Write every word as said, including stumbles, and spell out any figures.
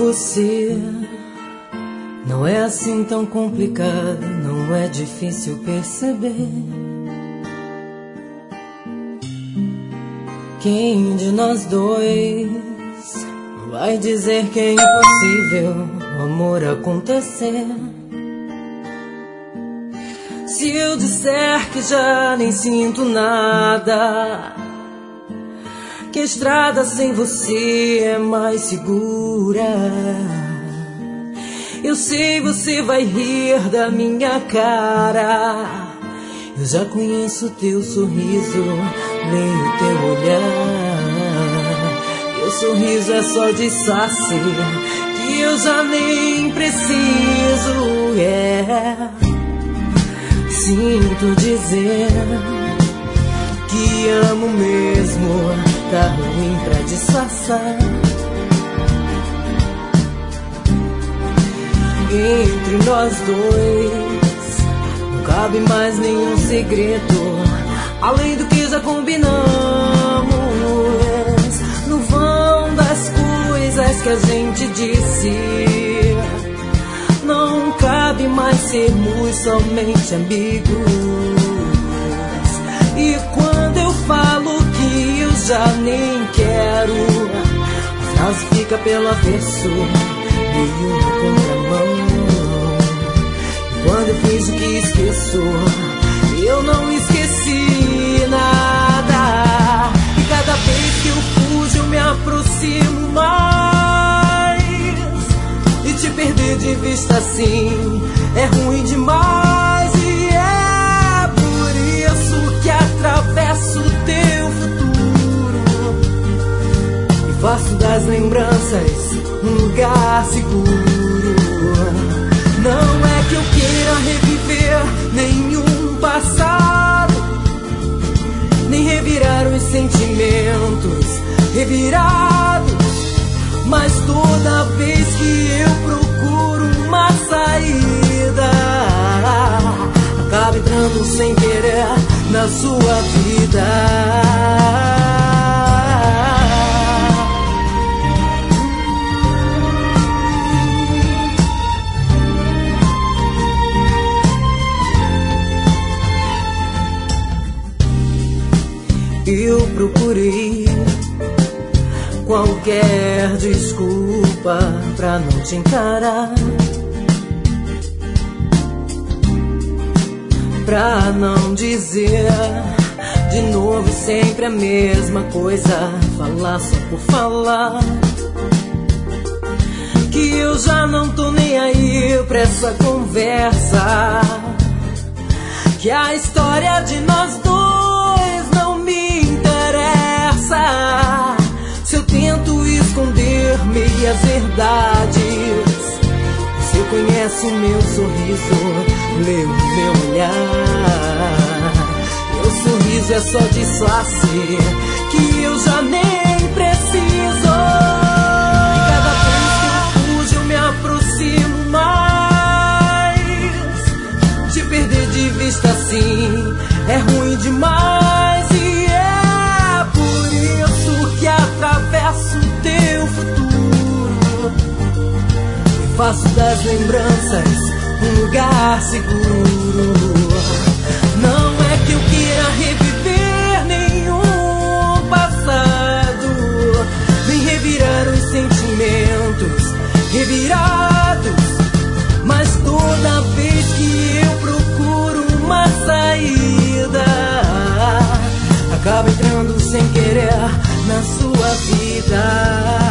você não é assim tão complicado, não é difícil perceber. Quem de nós dois vai dizer que é impossível o amor acontecer? Se eu disser que já nem sinto nada, que a estrada sem você é mais segura, eu sei você vai rir da minha cara. Eu já conheço teu sorriso, leio teu olhar. Teu sorriso é só disfarce que eu já nem preciso. É, sinto dizer que amo mesmo, tá ruim pra disfarçar. Entre nós dois não cabe mais nenhum segredo, além do que já combinamos. No vão das coisas que a gente disse, não cabe mais sermos somente amigos. E quando eu falo que eu já nem quero, a frase fica pelo avesso, meio na contramão. E quando eu fiz o que esqueço, eu não esqueci nada. E cada vez que eu fujo, eu me aproximo mais. E te perder de vista assim é ruim demais. E é por isso que atravesso o teu futuro e faço das lembranças um lugar seguro. Não é que eu queira reviver nenhum passado, nem revirar os sentimentos revirados, mas toda vez que eu procuro uma saída, acaba entrando sem querer na sua vida. Eu procurei qualquer desculpa pra não te encarar, pra não dizer de novo sempre a mesma coisa, falar só por falar, que eu já não tô nem aí pra essa conversa, que a história de nós dois não me interessa. Se eu tento esconder meias verdades, você conhece o meu sorriso, lê o meu olhar. Meu sorriso é só disfarce que eu já nem preciso. E cada vez que eu fujo, eu me aproximo mais. Te perder de vista assim é ruim demais. E é por isso que atravesso o teu futuro e faço das lembranças um lugar seguro. Não é que eu queira reviver nenhum passado, nem revirar os sentimentos revirados, mas toda vez que eu procuro uma saída, acaba entrando sem querer na sua vida.